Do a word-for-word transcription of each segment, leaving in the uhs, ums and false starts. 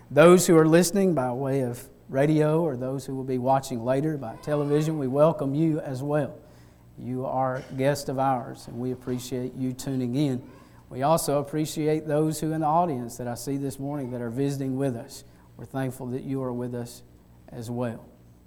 Those who are listening by way of radio or those who will be watching later by television, we welcome you as well. You are guests of ours, and we appreciate you tuning in. We also appreciate those who in the audience that I see this morning that are visiting with us. We're thankful that you are with us as well.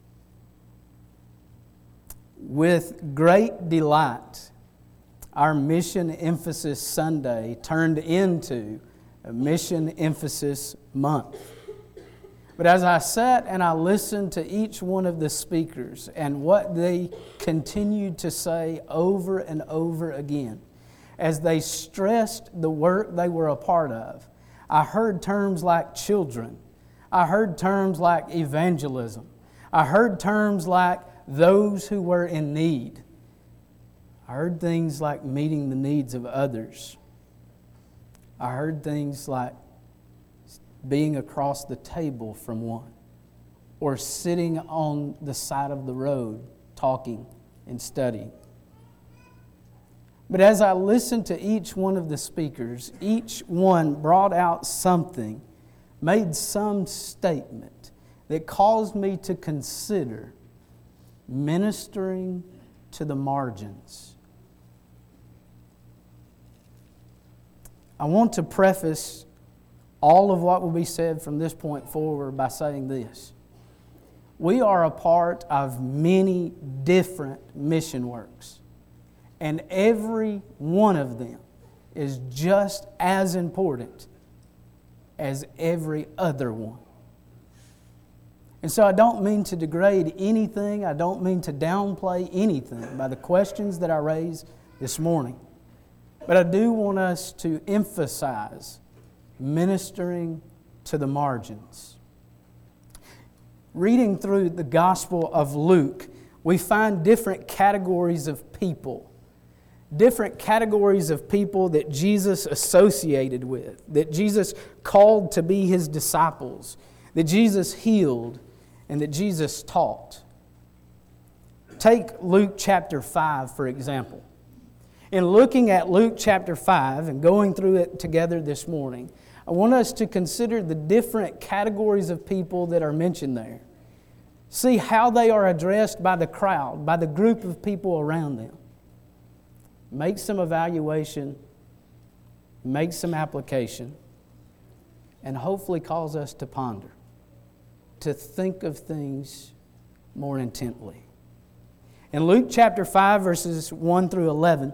With great delight, our Mission Emphasis Sunday turned into a Mission Emphasis Month. But as I sat and I listened to each one of the speakers and what they continued to say over and over again, as they stressed the work they were a part of, I heard terms like children. I heard terms like evangelism. I heard terms like those who were in need. I heard things like meeting the needs of others. I heard things like being across the table from one, or sitting on the side of the road talking and studying. But as I listened to each one of the speakers, each one brought out something, made some statement that caused me to consider ministering to the margins. I want to preface all of what will be said from this point forward by saying this. We are a part of many different mission works, and every one of them is just as important as every other one. And so I don't mean to degrade anything, I don't mean to downplay anything by the questions that I raised this morning. But I do want us to emphasize ministering to the margins. Reading through the Gospel of Luke, we find different categories of people. Different categories of people that Jesus associated with, that Jesus called to be His disciples, that Jesus healed, and that Jesus taught. Take Luke chapter five, for example. In looking at Luke chapter five and going through it together this morning, I want us to consider the different categories of people that are mentioned there. See how they are addressed by the crowd, by the group of people around them. Make some evaluation, make some application, and hopefully cause us to ponder, to think of things more intently. In Luke chapter five, verses one through eleven,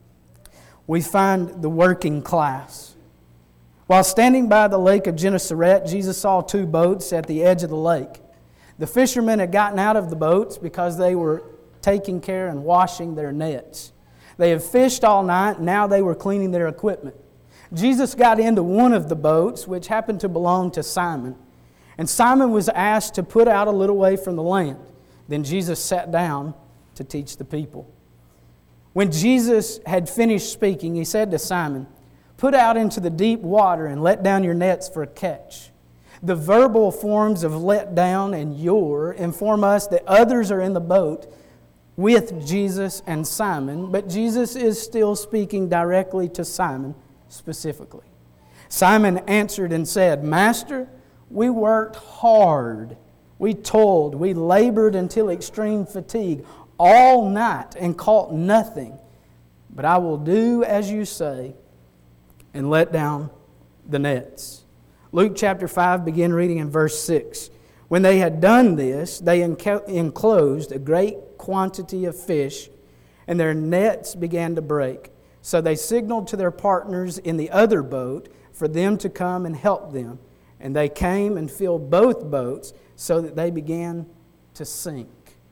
we find the working class. While standing by the lake of Gennesaret, Jesus saw two boats at the edge of the lake. The fishermen had gotten out of the boats because they were taking care and washing their nets. They had fished all night, and now they were cleaning their equipment. Jesus got into one of the boats, which happened to belong to Simon. And Simon was asked to put out a little way from the land. Then Jesus sat down to teach the people. When Jesus had finished speaking, He said to Simon, "Put out into the deep water and let down your nets for a catch." The verbal forms of let down and your inform us that others are in the boat with Jesus and Simon, but Jesus is still speaking directly to Simon specifically. Simon answered and said, "Master, we worked hard. We toiled, we labored until extreme fatigue all night and caught nothing. But I will do as you say and let down the nets." Luke chapter five, begin reading in verse six. When they had done this, they enclosed a great quantity of fish, and their nets began to break. So they signaled to their partners in the other boat for them to come and help them. And they came and filled both boats so that they began to sink.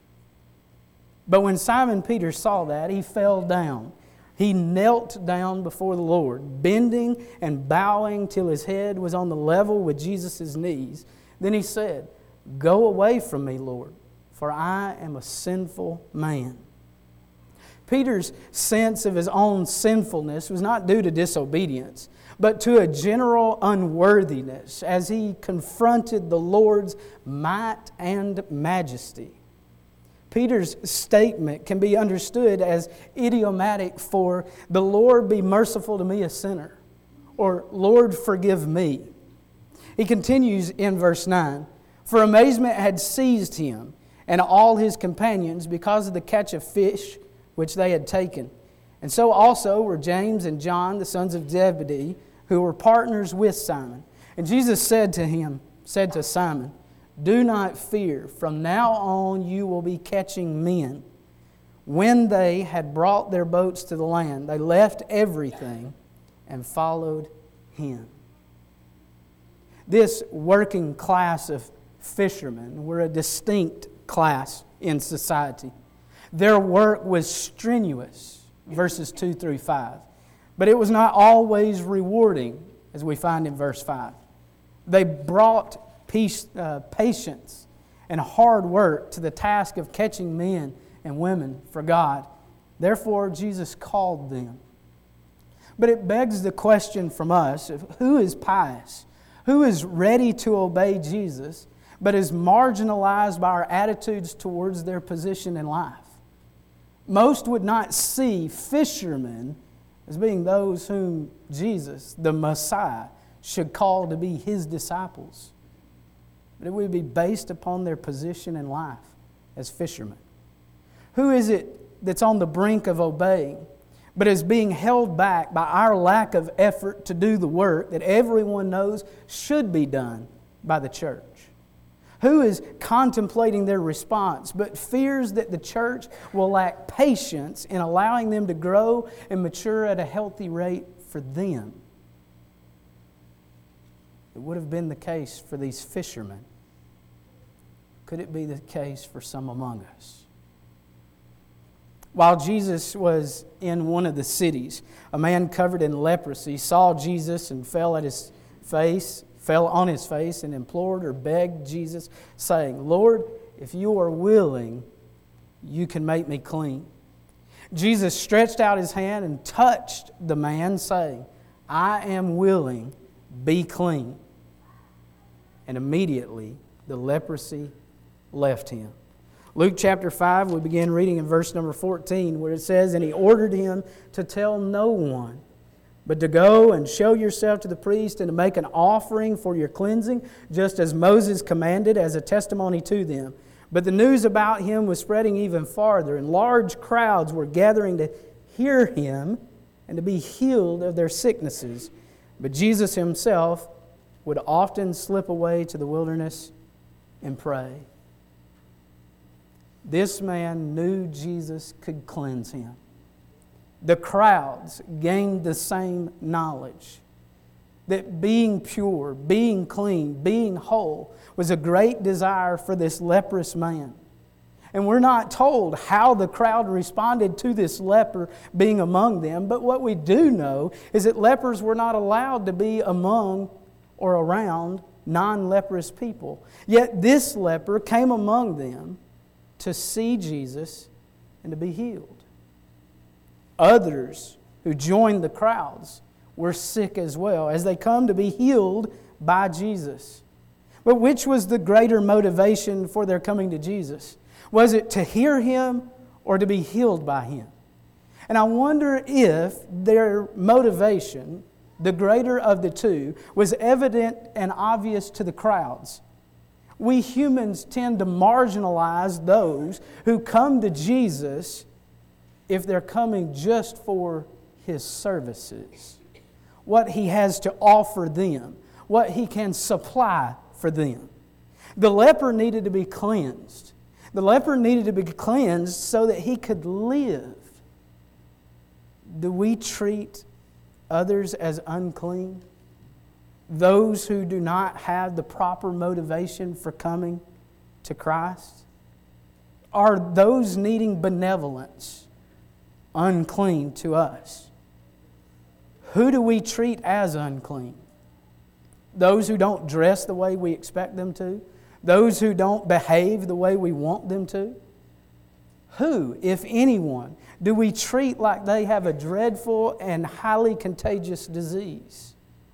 But when Simon Peter saw that, he fell down. He knelt down before the Lord, bending and bowing till his head was on the level with Jesus' knees. Then he said, "Go away from me, Lord, for I am a sinful man." Peter's sense of his own sinfulness was not due to disobedience, but to a general unworthiness as he confronted the Lord's might and majesty. Peter's statement can be understood as idiomatic for "the Lord be merciful to me, a sinner," or "Lord, forgive me." He continues in verse nine. For amazement had seized him and all his companions because of the catch of fish which they had taken. And so also were James and John, the sons of Zebedee, who were partners with Simon. And Jesus said to him, said to Simon, do not fear. From now on you will be catching men. When they had brought their boats to the land, they left everything and followed him. This working class of fishermen were a distinct class in society. Their work was strenuous, verses two through five. But it was not always rewarding, as we find in verse five. They brought peace, uh, patience and hard work to the task of catching men and women for God. Therefore, Jesus called them. But it begs the question from us of who is pious? Who is ready to obey Jesus, but is marginalized by our attitudes towards their position in life? Most would not see fishermen as being those whom Jesus, the Messiah, should call to be His disciples. But it would be based upon their position in life as fishermen. Who is it that's on the brink of obeying, but is being held back by our lack of effort to do the work that everyone knows should be done by the church? Who is contemplating their response, but fears that the church will lack patience in allowing them to grow and mature at a healthy rate for them? It would have been the case for these fishermen. Could it be the case for some among us? While Jesus was in one of the cities, a man covered in leprosy saw Jesus and fell at his face, fell on his face and implored or begged Jesus, saying, Lord, if you are willing, you can make me clean. Jesus stretched out His hand and touched the man, saying, I am willing, be clean. And immediately the leprosy left him. Luke chapter five, we begin reading in verse number fourteen, where it says, And he ordered him to tell no one, but to go and show yourself to the priest and to make an offering for your cleansing, just as Moses commanded as a testimony to them. But the news about him was spreading even farther, and large crowds were gathering to hear him and to be healed of their sicknesses. But Jesus Himself would often slip away to the wilderness and pray. This man knew Jesus could cleanse him. The crowds gained the same knowledge that being pure, being clean, being whole was a great desire for this leprous man. And we're not told how the crowd responded to this leper being among them, but what we do know is that lepers were not allowed to be among or around non-leprous people. Yet this leper came among them to see Jesus and to be healed. Others who joined the crowds were sick as well, as they come to be healed by Jesus. But which was the greater motivation for their coming to Jesus? Was it to hear Him or to be healed by Him? And I wonder if their motivation, the greater of the two, was evident and obvious to the crowds. We humans tend to marginalize those who come to Jesus if they're coming just for His services, what He has to offer them, what He can supply for them. The leper needed to be cleansed. The leper needed to be cleansed so that he could live. Do we treat others as unclean? Those who do not have the proper motivation for coming to Christ? Are those needing benevolence unclean to us? Who do we treat as unclean? Those who don't dress the way we expect them to? Those who don't behave the way we want them to? Who, if anyone, do we treat like they have a dreadful and highly contagious disease?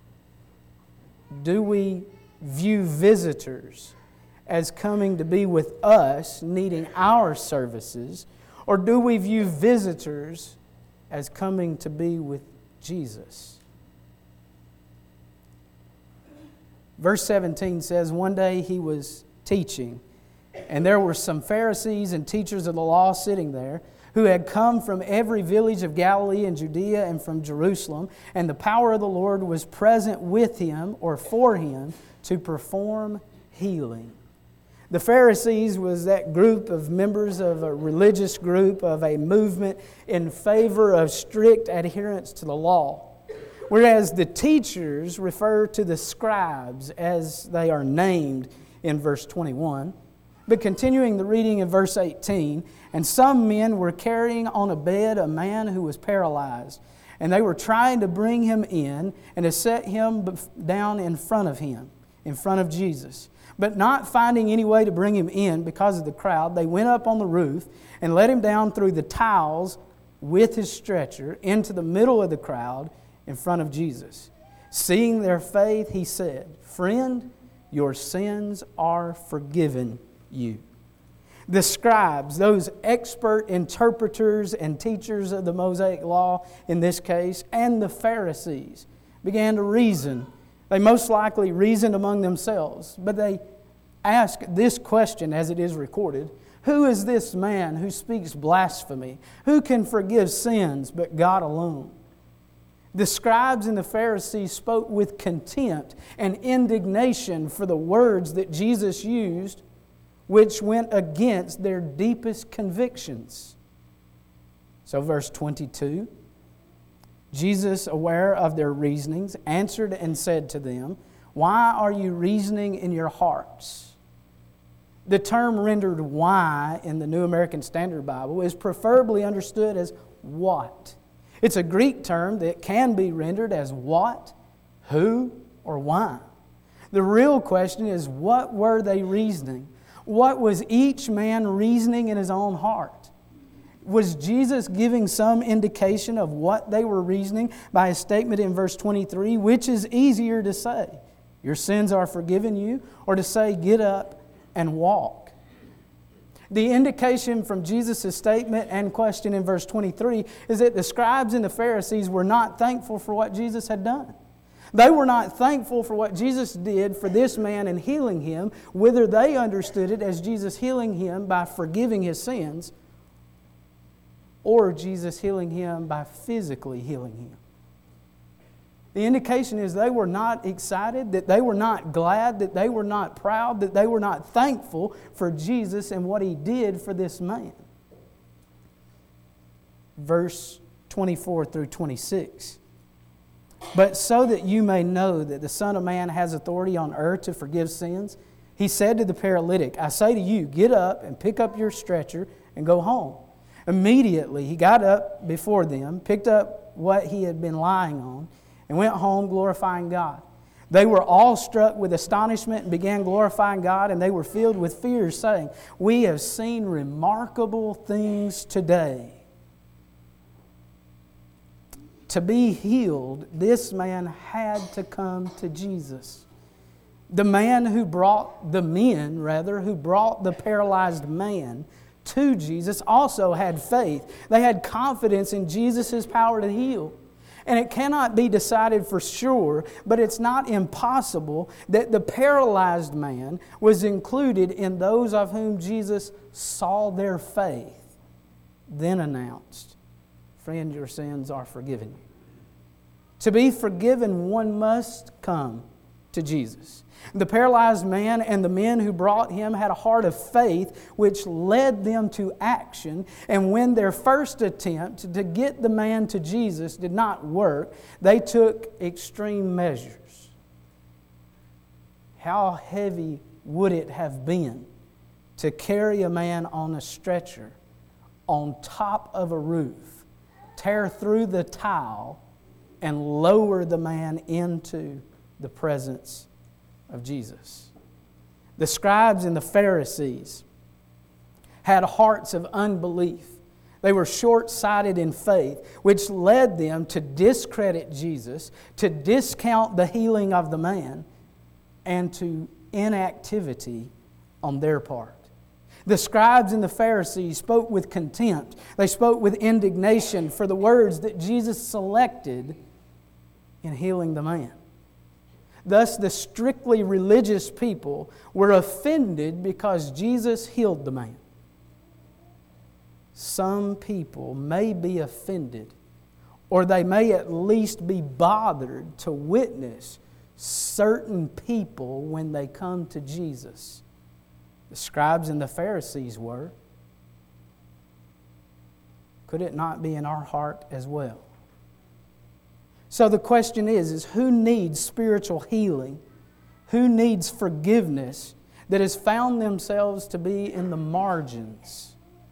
Do we view visitors as coming to be with us, needing our services? Or do we view visitors as coming to be with Jesus? Verse seventeen says, one day he was teaching, and there were some Pharisees and teachers of the law sitting there, who had come from every village of Galilee and Judea and from Jerusalem, and the power of the Lord was present with him or for him to perform healing. The Pharisees was that group of members of a religious group, of a movement in favor of strict adherence to the law. Whereas the teachers refer to the scribes as they are named in verse twenty-one. But continuing the reading in verse eighteen, and some men were carrying on a bed a man who was paralyzed, and they were trying to bring him in and to set him down in front of him, in front of Jesus. But not finding any way to bring him in because of the crowd, they went up on the roof and let him down through the tiles with his stretcher into the middle of the crowd in front of Jesus. Seeing their faith, he said, "Friend, your sins are forgiven you." The scribes, those expert interpreters and teachers of the Mosaic Law in this case, and the Pharisees began to reason. They most likely reasoned among themselves, but they asked this question as it is recorded: who is this man who speaks blasphemy? Who can forgive sins but God alone? The scribes and the Pharisees spoke with contempt and indignation for the words that Jesus used, which went against their deepest convictions. So verse twenty-two, Jesus, aware of their reasonings, answered and said to them, "Why are you reasoning in your hearts?" The term rendered "why" in the New American Standard Bible is preferably understood as "what." It's a Greek term that can be rendered as "what," "who," or "why." The real question is, what were they reasoning? What was each man reasoning in his own heart? Was Jesus giving some indication of what they were reasoning by his statement in verse twenty-three? Which is easier to say, "Your sins are forgiven you," or to say, "Get up and walk"? The indication from Jesus' statement and question in verse twenty-three is that the scribes and the Pharisees were not thankful for what Jesus had done. They were not thankful for what Jesus did for this man in healing him, whether they understood it as Jesus healing him by forgiving his sins, or Jesus healing him by physically healing him. The indication is they were not excited, that they were not glad, that they were not proud, that they were not thankful for Jesus and what He did for this man. Verse twenty-four through twenty-six. But so that you may know that the Son of Man has authority on earth to forgive sins, He said to the paralytic, "I say to you, get up and pick up your stretcher and go home." Immediately he got up before them, picked up what he had been lying on, and went home glorifying God. They were all struck with astonishment and began glorifying God, and they were filled with fear, saying, "We have seen remarkable things today." To be healed, this man had to come to Jesus. The man who brought, the men rather, who brought the paralyzed man to Jesus also had faith. They had confidence in Jesus' power to heal. And it cannot be decided for sure, but it's not impossible that the paralyzed man was included in those of whom Jesus saw their faith, then announced, "Friend, your sins are forgiven you." To be forgiven, one must come to Jesus. The paralyzed man and the men who brought him had a heart of faith which led them to action. And when their first attempt to get the man to Jesus did not work, they took extreme measures. How heavy would it have been to carry a man on a stretcher on top of a roof, tear through the tile, and lower the man into the presence of Jesus? The scribes and the Pharisees had hearts of unbelief. They were short-sighted in faith, which led them to discredit Jesus, to discount the healing of the man, and to inactivity on their part. The scribes and the Pharisees spoke with contempt. They spoke with indignation for the words that Jesus selected in healing the man. Thus, the strictly religious people were offended because Jesus healed the man. Some people may be offended, or they may at least be bothered to witness certain people when they come to Jesus. The scribes and the Pharisees were. Could it not be in our heart as well? So the question is, is who needs spiritual healing? Who needs forgiveness that has found themselves to be in the margins?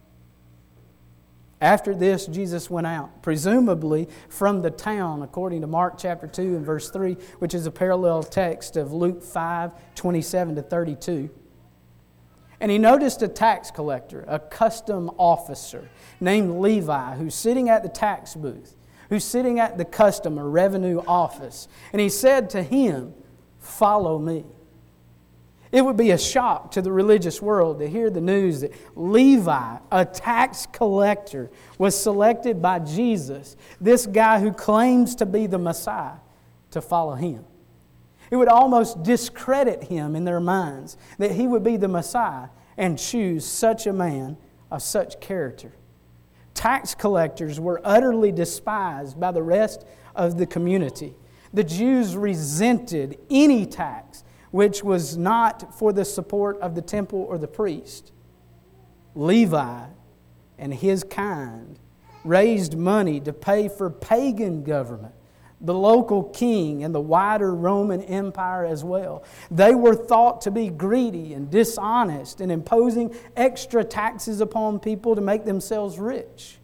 After this, Jesus went out, presumably from the town, according to Mark chapter two and verse three, which is a parallel text of Luke five, twenty-seven to thirty-two. And he noticed a tax collector, a custom officer named Levi, who's sitting at the tax booth, who's sitting at the custom or revenue office. And he said to him, "Follow me." It would be a shock to the religious world to hear the news that Levi, a tax collector, was selected by Jesus, this guy who claims to be the Messiah, to follow him. It would almost discredit him in their minds that he would be the Messiah and choose such a man of such character. Tax collectors were utterly despised by the rest of the community. The Jews resented any tax which was not for the support of the temple or the priest. Levi and his kind raised money to pay for pagan government, the local king, and the wider Roman Empire as well. They were thought to be greedy and dishonest and imposing extra taxes upon people to make themselves rich.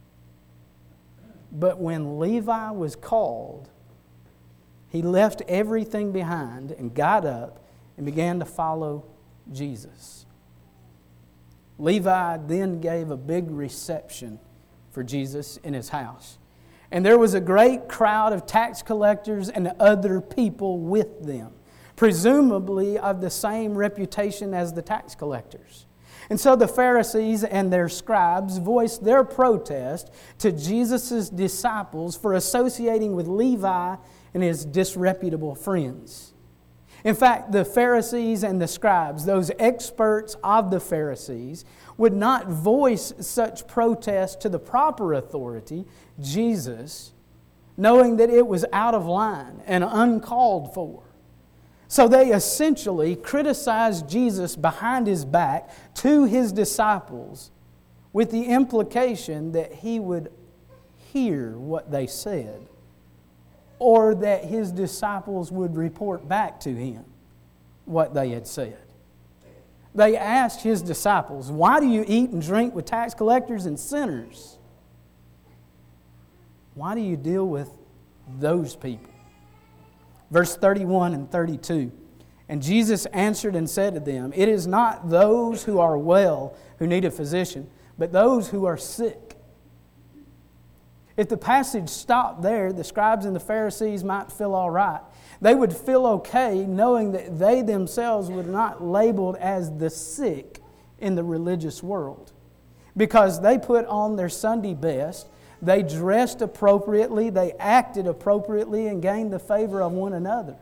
But when Levi was called, he left everything behind and got up and began to follow Jesus. Levi then gave a big reception for Jesus in his house. And there was a great crowd of tax collectors and other people with them, presumably of the same reputation as the tax collectors. And so the Pharisees and their scribes voiced their protest to Jesus' disciples for associating with Levi and his disreputable friends. In fact, the Pharisees and the scribes, those experts of the Pharisees, would not voice such protest to the proper authority, Jesus, knowing that it was out of line and uncalled for. So they essentially criticized Jesus behind his back to his disciples with the implication that he would hear what they said, or that his disciples would report back to him what they had said. They asked his disciples, "Why do you eat and drink with tax collectors and sinners?" Why do you deal with those people? Verse thirty-one and thirty-two. And Jesus answered and said to them, "It is not those who are well who need a physician, but those who are sick." If the passage stopped there, the scribes and the Pharisees might feel all right. They would feel okay knowing that they themselves were not labeled as the sick in the religious world, because they put on their Sunday best, they dressed appropriately, they acted appropriately, and gained the favor of one another.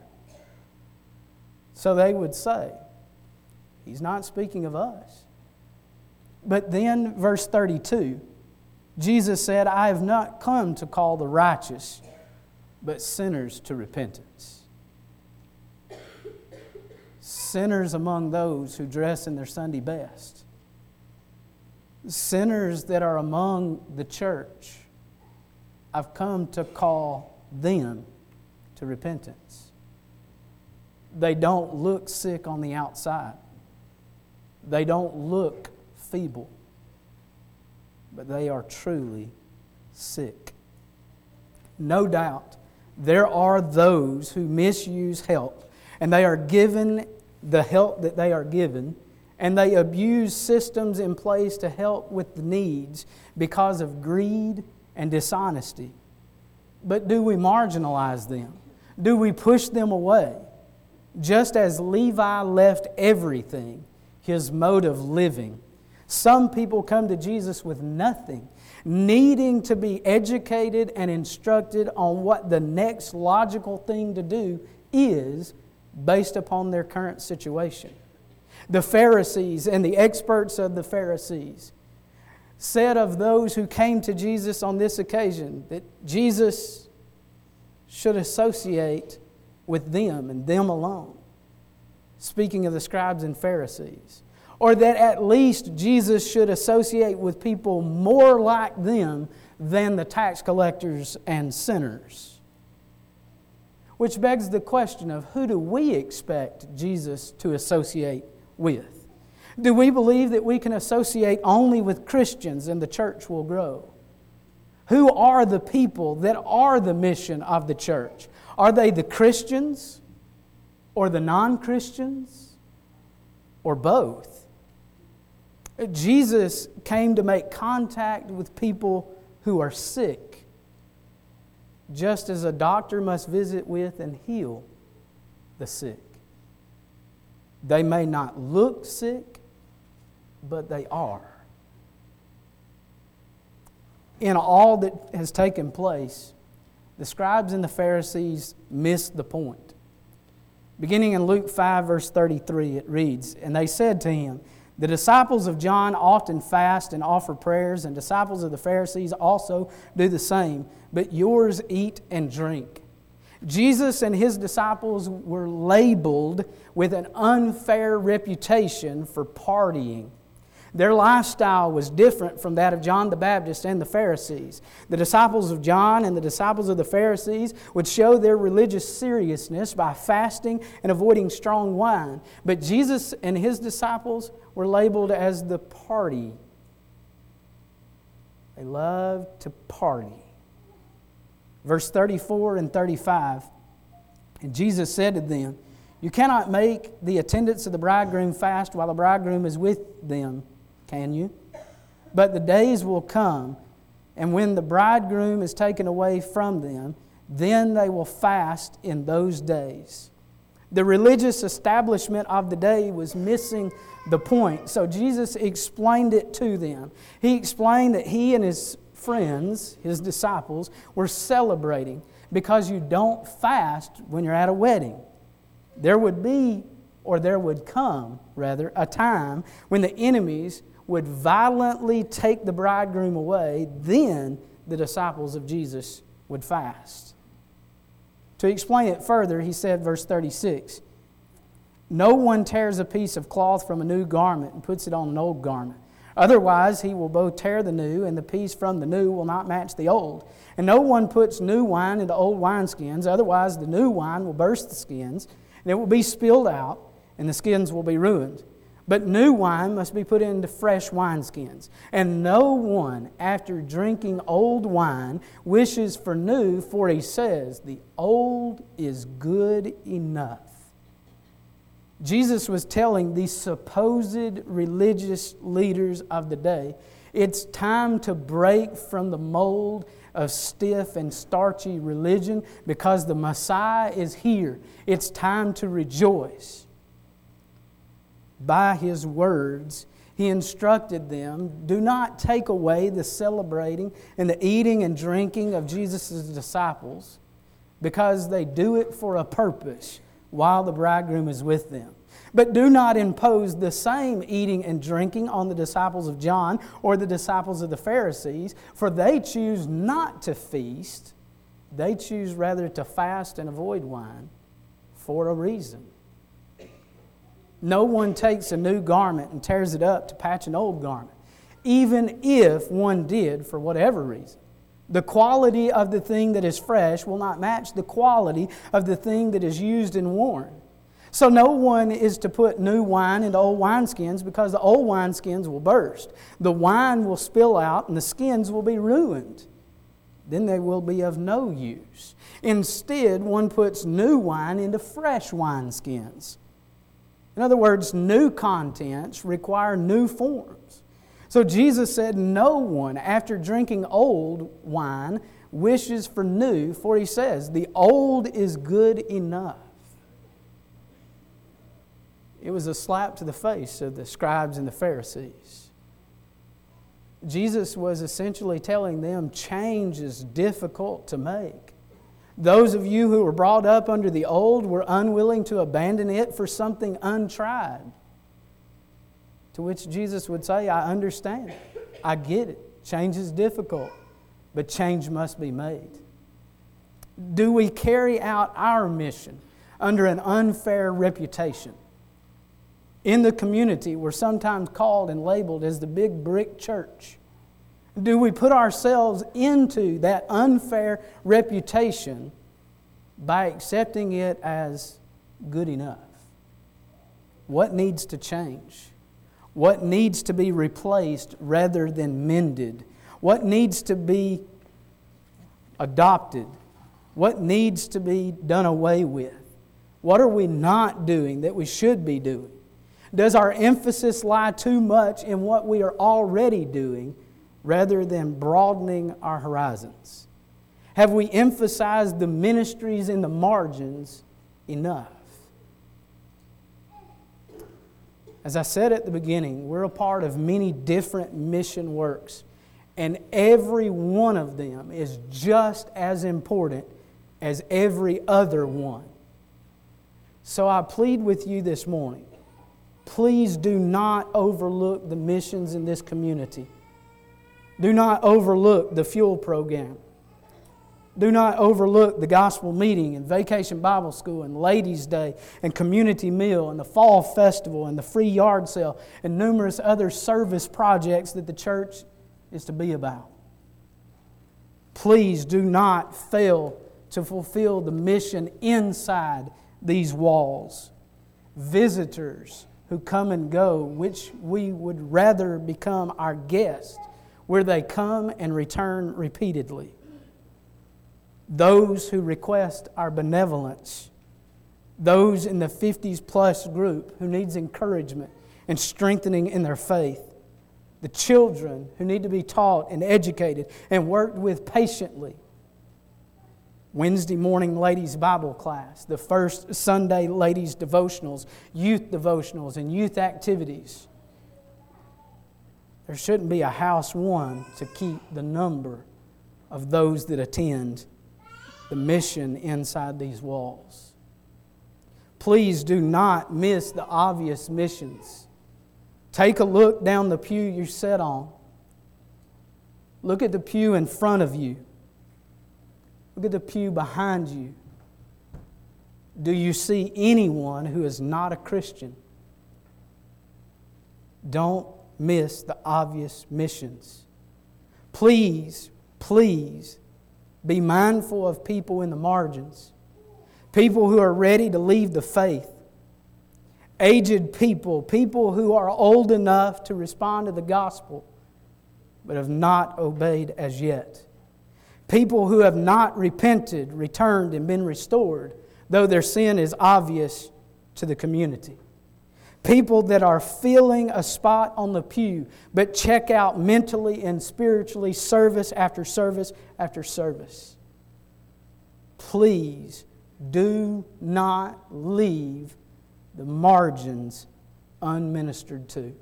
So they would say, "He's not speaking of us." But then, verse thirty-two, Jesus said, "I have not come to call the righteous, but sinners to repentance." Sinners among those who dress in their Sunday best. Sinners that are among the church. I've come to call them to repentance. They don't look sick on the outside. They don't look feeble. But they are truly sick. No doubt, there are those who misuse help, and they are given the help that they are given, and they abuse systems in place to help with the needs because of greed and dishonesty. But do we marginalize them? Do we push them away? Just as Levi left everything, his mode of living, some people come to Jesus with nothing, needing to be educated and instructed on what the next logical thing to do is based upon their current situation. The Pharisees and the experts of the Pharisees said of those who came to Jesus on this occasion that Jesus should associate with them and them alone. Speaking of the scribes and Pharisees. Or that at least Jesus should associate with people more like them than the tax collectors and sinners. Which begs the question of who do we expect Jesus to associate with? Do we believe that we can associate only with Christians and the church will grow? Who are the people that are the mission of the church? Are they the Christians or the non-Christians or both? Jesus came to make contact with people who are sick, just as a doctor must visit with and heal the sick. They may not look sick, but they are. In all that has taken place, the scribes and the Pharisees missed the point. Beginning in Luke five, verse thirty-three, it reads, "And they said to him, the disciples of John often fast and offer prayers, and disciples of the Pharisees also do the same, but yours eat and drink." Jesus and His disciples were labeled with an unfair reputation for partying. Their lifestyle was different from that of John the Baptist and the Pharisees. The disciples of John and the disciples of the Pharisees would show their religious seriousness by fasting and avoiding strong wine. But Jesus and His disciples were labeled as the party. They loved to party. Verse thirty-four and thirty-five, "And Jesus said to them, you cannot make the attendants of the bridegroom fast while the bridegroom is with them, can you? But the days will come, and when the bridegroom is taken away from them, then they will fast in those days." The religious establishment of the day was missing the point, so Jesus explained it to them. He explained that He and His friends, His disciples, were celebrating because you don't fast when you're at a wedding. There would be, or there would come, rather, a time when the enemies would violently take the bridegroom away. Then the disciples of Jesus would fast. To explain it further, He said, verse thirty-six, "No one tears a piece of cloth from a new garment and puts it on an old garment. Otherwise, he will both tear the new, and the piece from the new will not match the old. And no one puts new wine into old wineskins. Otherwise, the new wine will burst the skins, and it will be spilled out, and the skins will be ruined. But new wine must be put into fresh wineskins. And no one, after drinking old wine, wishes for new, for he says, the old is good enough." Jesus was telling these supposed religious leaders of the day, it's time to break from the mold of stiff and starchy religion because the Messiah is here. It's time to rejoice. By His words, He instructed them, do not take away the celebrating and the eating and drinking of Jesus' disciples because they do it for a purpose while the bridegroom is with them. But do not impose the same eating and drinking on the disciples of John or the disciples of the Pharisees, for they choose not to feast. They choose rather to fast and avoid wine for a reason. No one takes a new garment and tears it up to patch an old garment, even if one did for whatever reason. The quality of the thing that is fresh will not match the quality of the thing that is used and worn. So no one is to put new wine into old wineskins because the old wineskins will burst. The wine will spill out and the skins will be ruined. Then they will be of no use. Instead, one puts new wine into fresh wineskins. In other words, new contents require new forms. So Jesus said, no one, after drinking old wine, wishes for new, for He says, the old is good enough. It was a slap to the face of the scribes and the Pharisees. Jesus was essentially telling them change is difficult to make. Those of you who were brought up under the old were unwilling to abandon it for something untried. To which Jesus would say, I understand. I get it. Change is difficult, but change must be made. Do we carry out our mission under an unfair reputation? In the community, we're sometimes called and labeled as the big brick church. Do we put ourselves into that unfair reputation by accepting it as good enough? What needs to change? What needs to be replaced rather than mended? What needs to be adopted? What needs to be done away with? What are we not doing that we should be doing? Does our emphasis lie too much in what we are already doing rather than broadening our horizons? Have we emphasized the ministries in the margins enough? As I said at the beginning, we're a part of many different mission works, and every one of them is just as important as every other one. So I plead with you this morning, please do not overlook the missions in this community. Do not overlook the fuel program. Do not overlook the gospel meeting and Vacation Bible School and Ladies' Day and Community Meal and the Fall Festival and the free yard sale and numerous other service projects that the church is to be about. Please do not fail to fulfill the mission inside these walls. Visitors who come and go, which we would rather become our guests, where they come and return repeatedly. Those who request our benevolence, those in the fifties plus group who needs encouragement and strengthening in their faith, the children who need to be taught and educated and worked with patiently, Wednesday morning ladies' Bible class, the first Sunday ladies' devotionals, youth devotionals, and youth activities. There shouldn't be a house one to keep the number of those that attend the mission inside these walls. Please do not miss the obvious missions. Take a look down the pew you sit on. Look at the pew in front of you. Look at the pew behind you. Do you see anyone who is not a Christian? Don't miss the obvious missions. Please, please be mindful of people in the margins. People who are ready to leave the faith. Aged people, people who are old enough to respond to the gospel but have not obeyed as yet. People who have not repented, returned, and been restored, though their sin is obvious to the community. People that are filling a spot on the pew, but check out mentally and spiritually service after service after service. Please do not leave the margins unministered to.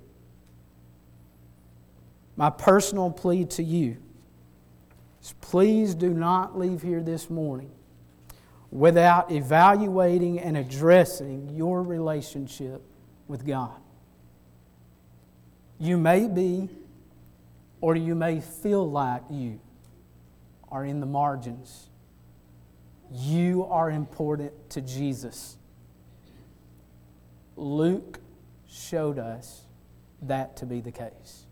My personal plea to you is please do not leave here this morning without evaluating and addressing your relationship with God. You may be, or you may feel like you are in the margins. You are important to Jesus. Luke showed us that to be the case.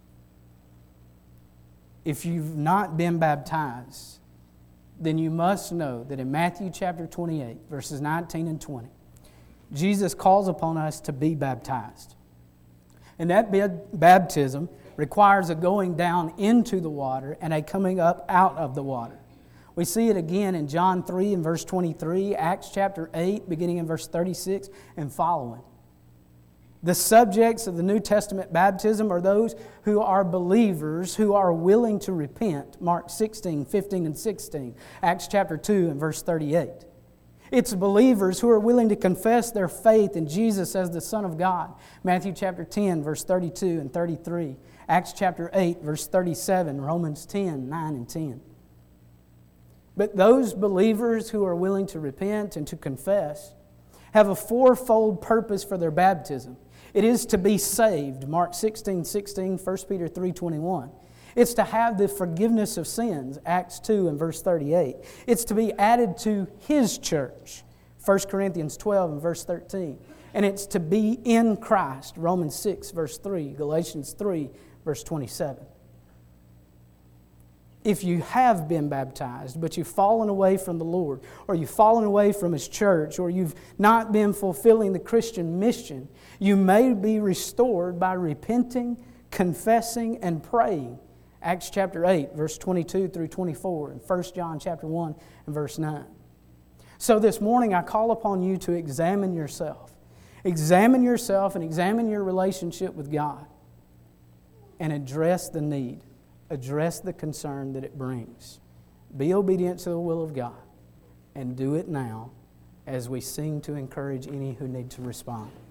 If you've not been baptized, then you must know that in Matthew chapter twenty-eight, verses nineteen and twenty, Jesus calls upon us to be baptized. And that baptism requires a going down into the water and a coming up out of the water. We see it again in John three and verse twenty-three, Acts chapter eight, beginning in verse thirty-six and following. The subjects of the New Testament baptism are those who are believers, who are willing to repent. Mark sixteen, fifteen, and sixteen. Acts chapter two and verse thirty-eight. It's believers who are willing to confess their faith in Jesus as the Son of God. Matthew chapter ten, verse thirty-two and thirty-three. Acts chapter eight, verse thirty-seven. Romans ten, nine and ten. But those believers who are willing to repent and to confess have a fourfold purpose for their baptism. It is to be saved, Mark sixteen sixteen, First Peter three twenty-one. It's to have the forgiveness of sins, Acts two and verse thirty-eight. It's to be added to His church, First Corinthians twelve and verse thirteen. And it's to be in Christ, Romans six verse three, Galatians three verse twenty-seven. If you have been baptized, but you've fallen away from the Lord, or you've fallen away from His church, or you've not been fulfilling the Christian mission, you may be restored by repenting, confessing, and praying. Acts chapter eight, verse twenty-two through twenty-four, and First John chapter one and verse nine. So this morning I call upon you to examine yourself. Examine yourself and examine your relationship with God, and address the need. Address the concern that it brings. Be obedient to the will of God, and do it now as we sing to encourage any who need to respond.